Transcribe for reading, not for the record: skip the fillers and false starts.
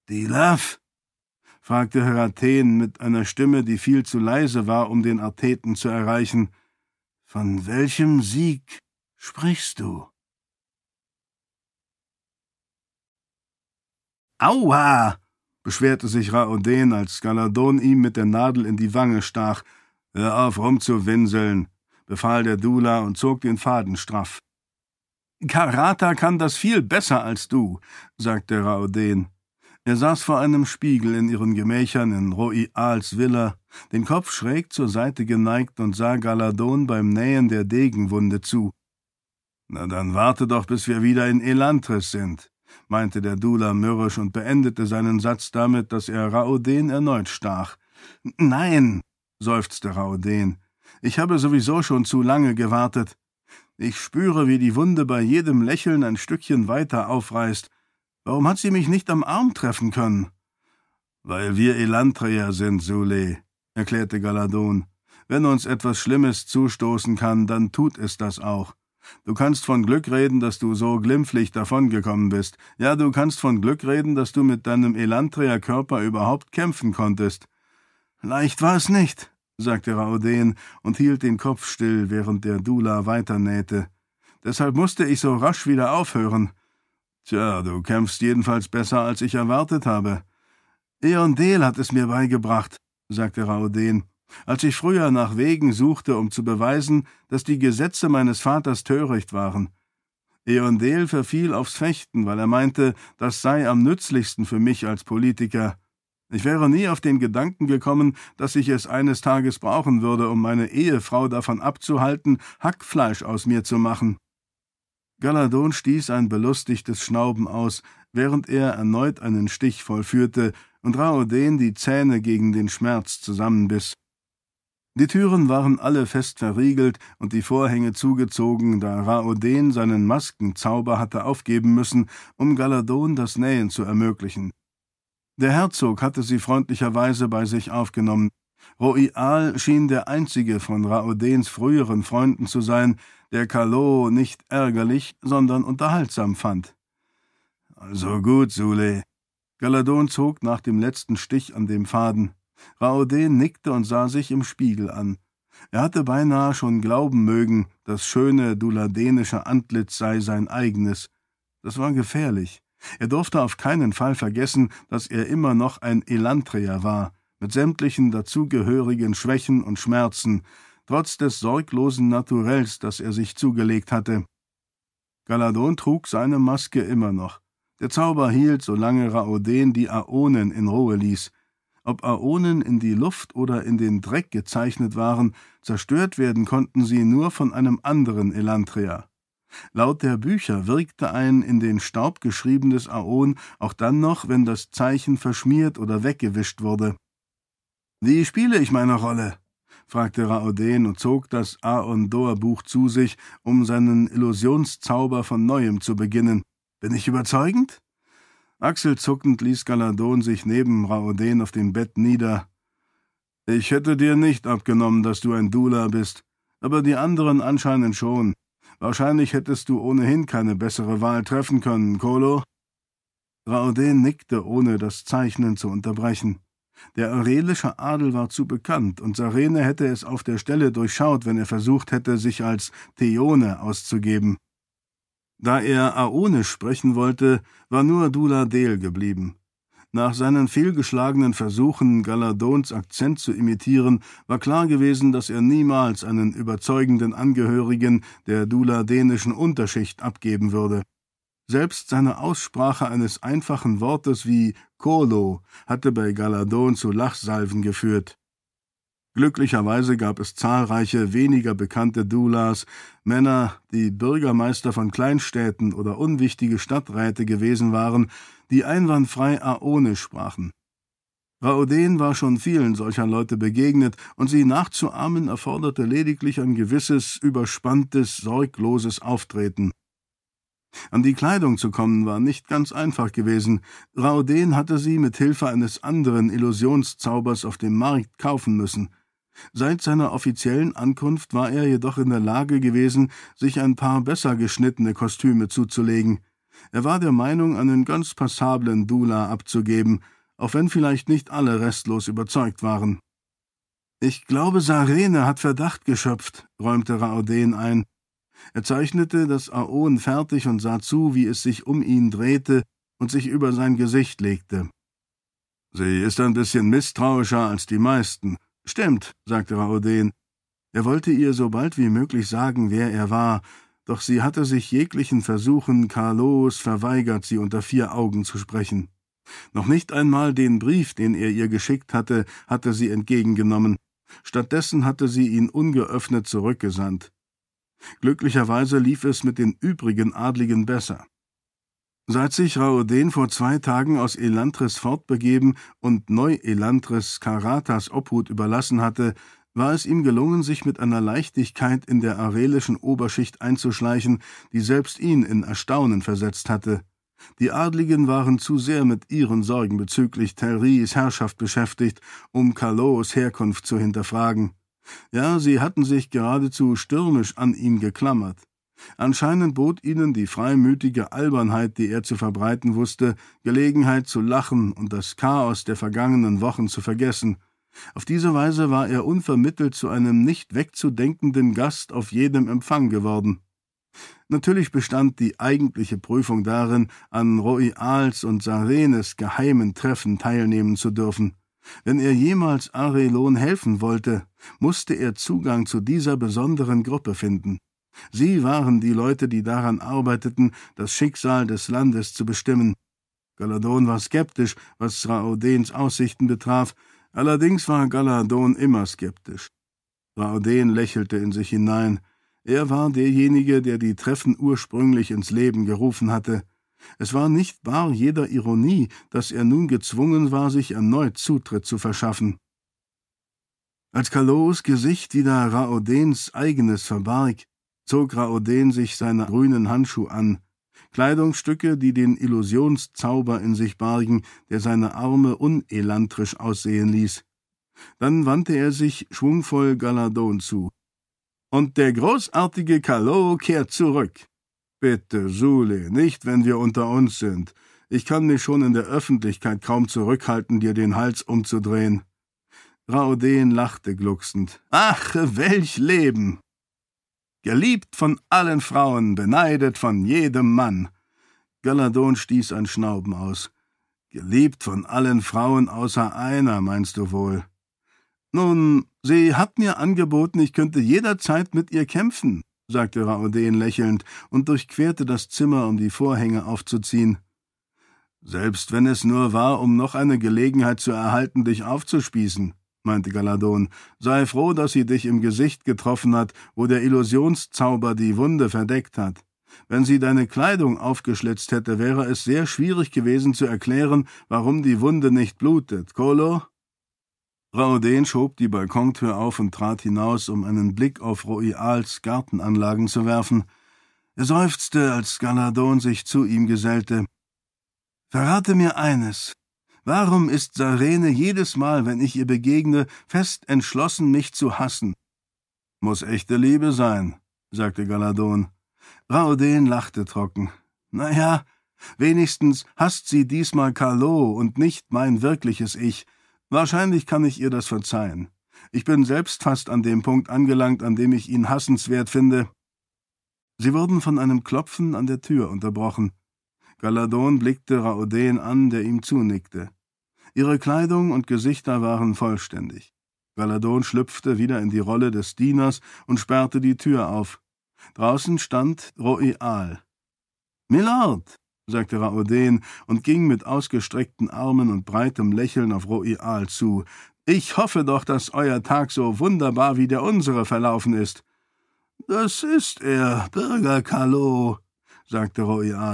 Die Love? Fragte Herathen mit einer Stimme, die viel zu leise war, um den Artheten zu erreichen. Von welchem Sieg sprichst du? Aua! Beschwerte sich Raoden, als Galadon ihm mit der Nadel in die Wange stach. Hör auf, rumzuwinseln, befahl der Dula und zog den Faden straff. Karata kann das viel besser als du, sagte Raoden. Er saß vor einem Spiegel in ihren Gemächern in Roials Villa, den Kopf schräg zur Seite geneigt und sah Galadon beim Nähen der Degenwunde zu. »Na dann warte doch, bis wir wieder in Elantris sind«, meinte der Dula mürrisch und beendete seinen Satz damit, dass er Raoden erneut stach. »Nein«, seufzte Raoden, »ich habe sowieso schon zu lange gewartet. Ich spüre, wie die Wunde bei jedem Lächeln ein Stückchen weiter aufreißt. Warum hat sie mich nicht am Arm treffen können?« »Weil wir Elantrer sind, Sule«, erklärte Galadon. »Wenn uns etwas Schlimmes zustoßen kann, dann tut es das auch. Du kannst von Glück reden, dass du so glimpflich davongekommen bist. Ja, du kannst von Glück reden, dass du mit deinem Elantrer-Körper überhaupt kämpfen konntest.« »Leicht war es nicht«, sagte Raoden und hielt den Kopf still, während der Dula weiternähte. »Deshalb musste ich so rasch wieder aufhören.« »Tja, du kämpfst jedenfalls besser, als ich erwartet habe.« »Eondel hat es mir beigebracht«, sagte Raoden. »Als ich früher nach Wegen suchte, um zu beweisen, dass die Gesetze meines Vaters töricht waren. Eondel verfiel aufs Fechten, weil er meinte, das sei am nützlichsten für mich als Politiker. Ich wäre nie auf den Gedanken gekommen, dass ich es eines Tages brauchen würde, um meine Ehefrau davon abzuhalten, Hackfleisch aus mir zu machen.« Galadon stieß ein belustigtes Schnauben aus, während er erneut einen Stich vollführte und Raoden die Zähne gegen den Schmerz zusammenbiss. Die Türen waren alle fest verriegelt und die Vorhänge zugezogen, da Raoden seinen Maskenzauber hatte aufgeben müssen, um Galadon das Nähen zu ermöglichen. Der Herzog hatte sie freundlicherweise bei sich aufgenommen. Roial schien der einzige von Raodens früheren Freunden zu sein, der Kalo nicht ärgerlich, sondern unterhaltsam fand. »Also gut, Sule.« Galadon zog nach dem letzten Stich an dem Faden. Raoden nickte und sah sich im Spiegel an. Er hatte beinahe schon glauben mögen, das schöne duladenische Antlitz sei sein eigenes. Das war gefährlich. Er durfte auf keinen Fall vergessen, dass er immer noch ein Elantrer war, mit sämtlichen dazugehörigen Schwächen und Schmerzen, trotz des sorglosen Naturells, das er sich zugelegt hatte. Galadon trug seine Maske immer noch. Der Zauber hielt, solange Raoden die Aonen in Ruhe ließ. Ob Aonen in die Luft oder in den Dreck gezeichnet waren, zerstört werden konnten sie nur von einem anderen Elantrer. Laut der Bücher wirkte ein in den Staub geschriebenes Aon auch dann noch, wenn das Zeichen verschmiert oder weggewischt wurde. »Wie spiele ich meine Rolle?« fragte Raoden und zog das Aon-Dor-Buch zu sich, um seinen Illusionszauber von Neuem zu beginnen. »Bin ich überzeugend?« Achselzuckend ließ Galadon sich neben Raoden auf dem Bett nieder. »Ich hätte dir nicht abgenommen, dass du ein Dula bist, aber die anderen anscheinend schon. Wahrscheinlich hättest du ohnehin keine bessere Wahl treffen können, Kolo?« Raoden nickte, ohne das Zeichnen zu unterbrechen. Der aurelische Adel war zu bekannt, und Sarene hätte es auf der Stelle durchschaut, wenn er versucht hätte, sich als Theone auszugeben. Da er Aonisch sprechen wollte, war nur Duladel geblieben. Nach seinen fehlgeschlagenen Versuchen, Galadons Akzent zu imitieren, war klar gewesen, dass er niemals einen überzeugenden Angehörigen der duladenischen Unterschicht abgeben würde. Selbst seine Aussprache eines einfachen Wortes wie Kolo hatte bei Galadon zu Lachsalven geführt. Glücklicherweise gab es zahlreiche, weniger bekannte Dulas, Männer, die Bürgermeister von Kleinstädten oder unwichtige Stadträte gewesen waren, die einwandfrei Aonisch sprachen. Raoden war schon vielen solcher Leute begegnet, und sie nachzuahmen erforderte lediglich ein gewisses, überspanntes, sorgloses Auftreten. An die Kleidung zu kommen war nicht ganz einfach gewesen. Raoden hatte sie mit Hilfe eines anderen Illusionszaubers auf dem Markt kaufen müssen. Seit seiner offiziellen Ankunft war er jedoch in der Lage gewesen, sich ein paar besser geschnittene Kostüme zuzulegen. Er war der Meinung, einen ganz passablen Dula abzugeben, auch wenn vielleicht nicht alle restlos überzeugt waren. »Ich glaube, Sarene hat Verdacht geschöpft«, räumte Raoden ein. Er zeichnete das Aoun fertig und sah zu, wie es sich um ihn drehte und sich über sein Gesicht legte. »Sie ist ein bisschen misstrauischer als die meisten.« »Stimmt«, sagte Raoden. Er wollte ihr so bald wie möglich sagen, wer er war, doch sie hatte sich jeglichen Versuchen Carlos verweigert, sie unter 4 Augen zu sprechen. Noch nicht einmal den Brief, den er ihr geschickt hatte, hatte sie entgegengenommen. Stattdessen hatte sie ihn ungeöffnet zurückgesandt. Glücklicherweise lief es mit den übrigen Adligen besser. Seit sich Raoden vor 2 Tagen aus Elantris fortbegeben und Neu-Elantris Karatas Obhut überlassen hatte, war es ihm gelungen, sich mit einer Leichtigkeit in der arelischen Oberschicht einzuschleichen, die selbst ihn in Erstaunen versetzt hatte. Die Adligen waren zu sehr mit ihren Sorgen bezüglich Telris Herrschaft beschäftigt, um Carlos Herkunft zu hinterfragen. Ja, sie hatten sich geradezu stürmisch an ihn geklammert. Anscheinend bot ihnen die freimütige Albernheit, die er zu verbreiten wusste, Gelegenheit zu lachen und das Chaos der vergangenen Wochen zu vergessen. Auf diese Weise war er unvermittelt zu einem nicht wegzudenkenden Gast auf jedem Empfang geworden. Natürlich bestand die eigentliche Prüfung darin, an Roials und Sarenes geheimen Treffen teilnehmen zu dürfen. Wenn er jemals Arelon helfen wollte, musste er Zugang zu dieser besonderen Gruppe finden. Sie waren die Leute, die daran arbeiteten, das Schicksal des Landes zu bestimmen. Galadon war skeptisch, was Raodens Aussichten betraf, allerdings war Galadon immer skeptisch. Raoden lächelte in sich hinein. Er war derjenige, der die Treffen ursprünglich ins Leben gerufen hatte. Es war nicht bar jeder Ironie, dass er nun gezwungen war, sich erneut Zutritt zu verschaffen. Als Carlos Gesicht wieder Raodens eigenes verbarg, zog Raoden sich seine grünen Handschuhe an, Kleidungsstücke, die den Illusionszauber in sich bargen, der seine Arme unelantrisch aussehen ließ. Dann wandte er sich schwungvoll Galadon zu. »Und der großartige Carlos kehrt zurück.« »Bitte, Sule, nicht, wenn wir unter uns sind. Ich kann mich schon in der Öffentlichkeit kaum zurückhalten, dir den Hals umzudrehen.« Raoden lachte glucksend. »Ach, welch Leben! Geliebt von allen Frauen, beneidet von jedem Mann.« Galadon stieß ein Schnauben aus. »Geliebt von allen Frauen außer einer, meinst du wohl?« »Nun, sie hat mir angeboten, ich könnte jederzeit mit ihr kämpfen«, sagte Raoden lächelnd und durchquerte das Zimmer, um die Vorhänge aufzuziehen. »Selbst wenn es nur war, um noch eine Gelegenheit zu erhalten, dich aufzuspießen«, meinte Galadon. »Sei froh, dass sie dich im Gesicht getroffen hat, wo der Illusionszauber die Wunde verdeckt hat. Wenn sie deine Kleidung aufgeschlitzt hätte, wäre es sehr schwierig gewesen zu erklären, warum die Wunde nicht blutet. Kolo?« Raoden schob die Balkontür auf und trat hinaus, um einen Blick auf Roials Gartenanlagen zu werfen. Er seufzte, als Galadon sich zu ihm gesellte. »Verrate mir eines. Warum ist Sarene jedes Mal, wenn ich ihr begegne, fest entschlossen, mich zu hassen?« »Muss echte Liebe sein«, sagte Galadon. Raoden lachte trocken. »Na ja, wenigstens hasst sie diesmal Carlos und nicht mein wirkliches Ich. Wahrscheinlich kann ich ihr das verzeihen. Ich bin selbst fast an dem Punkt angelangt, an dem ich ihn hassenswert finde.« Sie wurden von einem Klopfen an der Tür unterbrochen. Galadon blickte Raoden an, der ihm zunickte. Ihre Kleidung und Gesichter waren vollständig. Galadon schlüpfte wieder in die Rolle des Dieners und sperrte die Tür auf. Draußen stand Roial. »Milord«, sagte Raoden und ging mit ausgestreckten Armen und breitem Lächeln auf Roial zu. »Ich hoffe doch, dass euer Tag so wunderbar wie der unsere verlaufen ist.« »Das ist er, Bürger Carlos«, sagte Roial.